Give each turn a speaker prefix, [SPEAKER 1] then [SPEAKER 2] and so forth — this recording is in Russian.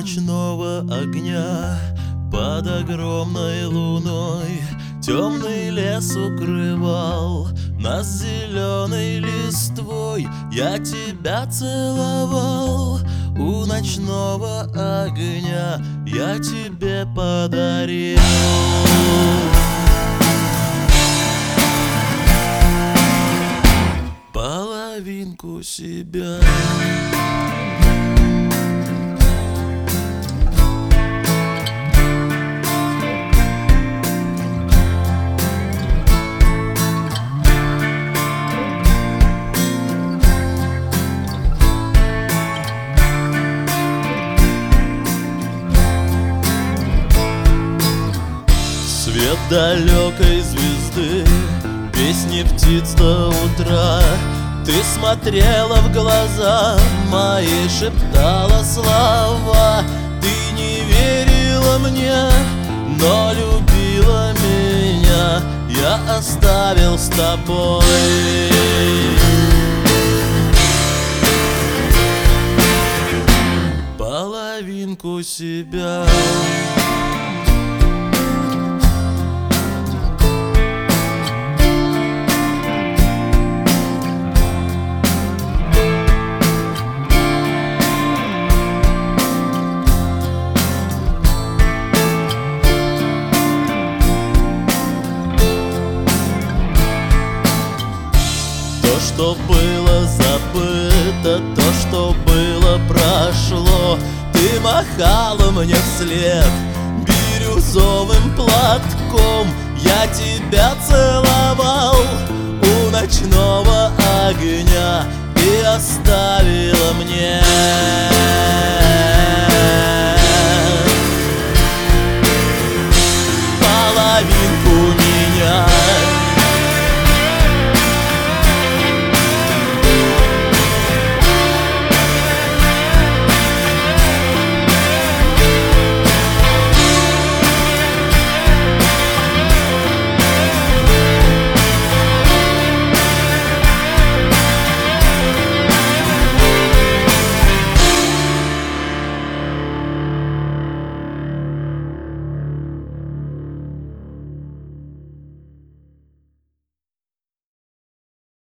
[SPEAKER 1] ночного огня под огромной луной темный лес укрывал нас зеленой листвой. Я тебя целовал у ночного огня, я тебе подарил половинку себя. Свет далекой звезды, песни птиц до утра. Ты смотрела в глаза мои, шептала слова. Ты не верила мне, но любила меня. Я оставил с тобой половинку себя. То, что было забыто, то, что было, прошло. Ты махала мне вслед бирюзовым платком. Я тебя целовал у ночного огня, ты оставила мне